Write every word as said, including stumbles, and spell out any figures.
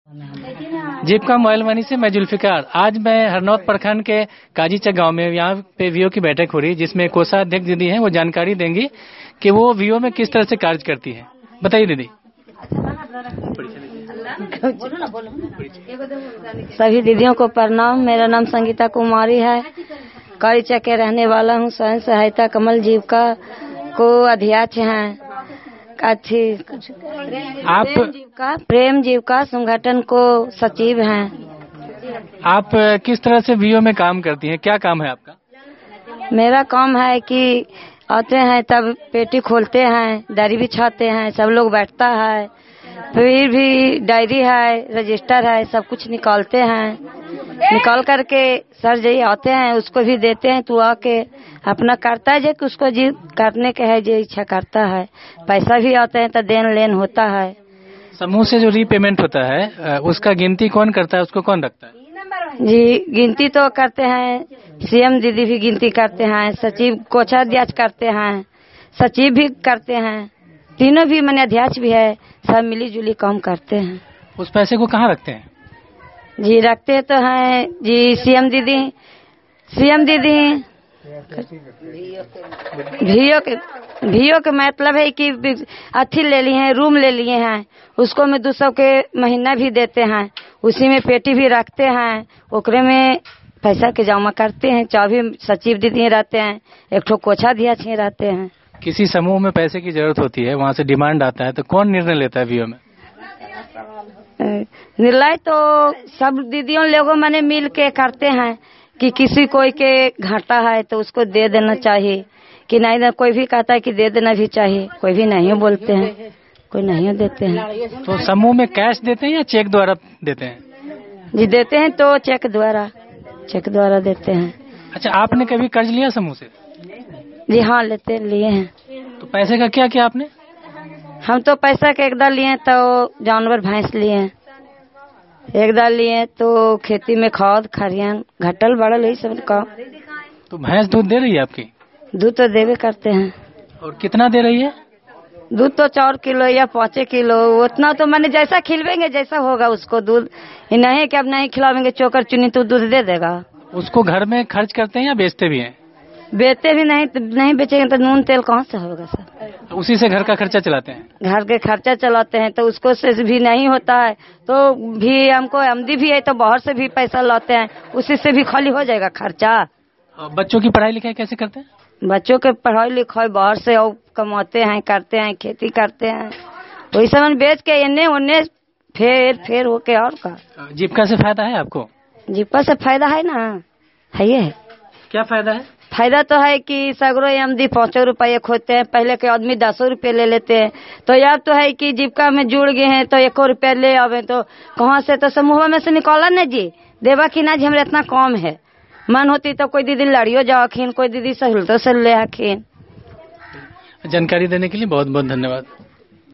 जीविका mobile money से मैं जुल्फिकार। आज मैं हरनौत प्रखंड के काजीचक गांव में यहाँ पे वीओ की बैठक हो रही है, जिसमें कोषाध्यक्ष दीदी हैं, वो जानकारी देंगी कि वो वीओ में किस तरह से कार्य करती है। बताइए दीदी। सभी दीदियों को प्रणाम। मेरा नाम संगीता कुमारी है, काजीचक के रहने वाला हूँ। स्वयं सहायता कमल जीविका को अध्यक्ष हैं। अच्छी आप प्रेम जीविका प्रेम जीविका संगठन को सचिव हैं। आप किस तरह से वीओ में काम करती हैं, क्या काम है आपका? मेरा काम है कि आते हैं तब पेटी खोलते हैं, डायरी बिछाते हैं, सब लोग बैठता है, फिर भी डायरी है, रजिस्टर है, सब कुछ निकालते हैं। निकाल करके सर जी आते हैं, उसको भी देते हैं, तो आके अपना करता है जो कि उसको जी करने के है जो इच्छा करता है। पैसा भी आते हैं तो देन लेन होता है। समूह से जो रीपेमेंट होता है उसका गिनती कौन करता है, उसको कौन रखता है? जी गिनती तो करते हैं, सीएम दीदी भी गिनती करते हैं, सचिव कोषाध्यक्ष करते हैं, सचिव भी करते हैं, तीनों भी मैंने अध्यक्ष भी है, सब मिली जुली काम करते हैं। उस पैसे को कहाँ रखते हैं? जी रखते तो हैं जी सीएम दीदी सीएम दीदी भियो के भियो के मतलब है कि अथी ले लिए हैं, रूम ले लिए हैं, उसको में दो सौ के महीना भी देते हैं, उसी में पेटी भी रखते हैं, ओकरे में पैसा के जमा करते हैं। चाबी सचिव दीदी रहते हैं, एक ठो कोषाध्यक्ष रहते हैं। किसी समूह में पैसे की जरूरत होती है, वहाँ से डिमांड आता है, तो कौन निर्णय लेता है वीओ में? निर्णय तो सब दीदियों लोगों मैंने मिल के करते हैं कि किसी कोई के घाटा है तो उसको दे देना चाहिए, कि नहीं ना कोई भी कहता है कि दे देना भी चाहिए, कोई भी नहीं बोलते हैं, कोई नहीं देते हैं। तो समूह में कैश देते हैं या चेक द्वारा देते हैं? जी देते हैं तो चेक द्वारा चेक द्वारा देते हैं। अच्छा, आपने कभी कर्ज लिया समूह से? जी हाँ लेते लिए हैं। तो पैसे का क्या किया आपने? हम तो पैसा के एक दाल लिए तो जानवर भैंस लिए, एक दाल लिए तो खेती में खाद खरियान घटल बढ़ल यही सब का। तो भैंस दूध दे रही है आपकी? दूध तो देवे करते हैं। और कितना दे रही है? दूध तो चार किलो या पाँच किलो, उतना तो मैंने जैसा खिलवेंगे जैसा होगा उसको दूध, नहीं कि अब नहीं खिलावेंगे चोकर चुनी तो दूध दे देगा। उसको घर में खर्च करते हैं या बेचते भी हैं? बेचते भी नहीं, तो नहीं बेचेंगे तो नून तेल कहाँ से होगा सर? उसी से घर का खर्चा चलाते हैं? घर के खर्चा चलाते हैं, तो उसको से भी नहीं होता है तो भी हमको आमदी भी है तो बाहर से भी पैसा लाते हैं, उसी से भी खाली हो जाएगा खर्चा। बच्चों की पढ़ाई लिखाई कैसे करते हैं? बच्चों के पढ़ाई लिखाई बाहर से और कमाते हैं, करते हैं, खेती करते हैं, वही सामान बेच के इन्ने उन्ने फेर फेर होके। और का जीविका से फायदा है आपको? जीविका से फायदा है ना, है ये। क्या फायदा है? फायदा तो है कि सगरो आमदी पाँचों रुपये खोते हैं, पहले के आदमी दसों रुपये ले लेते हैं, तो यार तो है कि जीविका में जुड़ गए हैं तो एको रुपया ले आवे तो कहाँ से, तो समूह में से निकाला न जी देवा की ना जी, हमारे इतना कम है। मन होती तो कोई दीदी लड़ियो जाखिन, कोई दीदी सहूलतों से ले आखिन। जानकारी देने के लिए बहुत बहुत धन्यवाद।